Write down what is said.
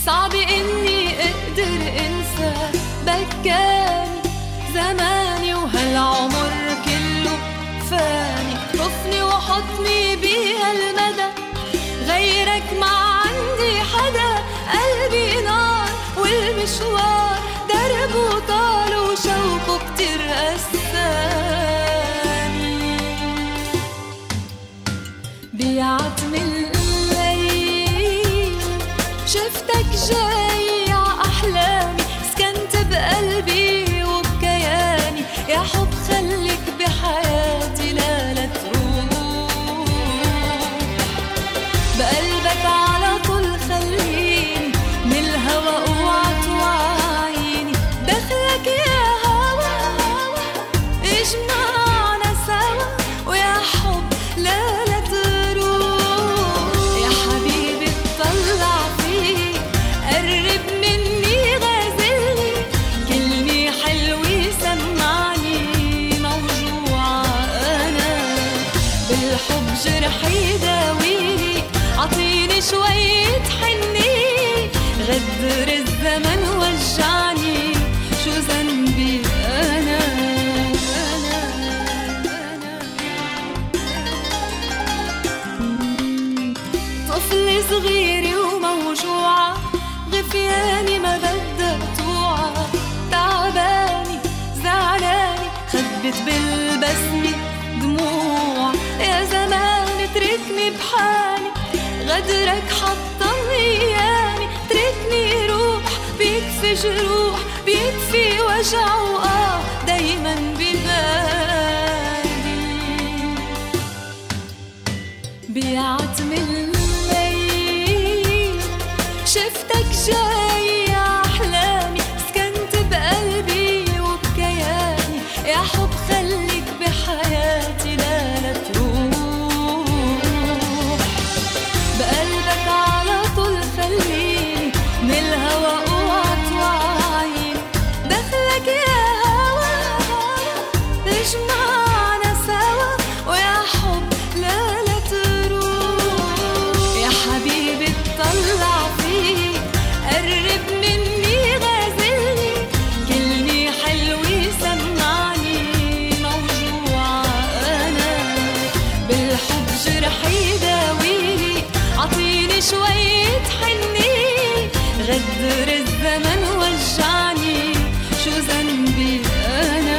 صعب إني أقدر أنسى. بكاني زماني وهالعمر كله فاني، طفني وحطني بهالمدى، غيرك ما عندي حدا. قلبي نار والمشوار دربه طال وشوقه كتير قساني. بعتم الليل شفتك جاي عأحلامي، سكنت بقلبي وبكياني. يا حب خليك بحياتي لا تروح، بقلبك على طول خليني، من الهوى اوعى توعيني. دخلك يا هوى اجمعنا سوا، ويا حب لا تروح. يا حبيبي اطلع فيك، قرب مني غازلني، كلمة حلوة سمعني، موجوعة أنا بالحب جرحي داويني. عطيني شوية حنية، غدر الزمن وجعني، شو ذنبي أنا. طفل صغيري وموجوعة، غفياني ما بدها توعى. تعباني زعلاني خبت بالبسمة دموع. يا زمان اتركني بحالي، غدرك حطم ايامي. تركني روح بيكفي جروح، بيكفي وجع دايما ببالي. بعتم الليل شفتك جاي عأحلامي، سكنت بقلبي وبكياني. يا حب خليك بحياتي لا تروح، بقلبك على طول خليني، من الهوى اوعى توعيني. دخلك يا هوى اجمعنا سوا، ويا حب لا تروح. يا حبيبي اطلع فيك، قرب مني غازلني، كلمة حلوة سمعني، موجوعة أنا بالحب جرحي داويني. عطيني شوية حنية، غدر الزمن وجعني، شو ذنبي أنا.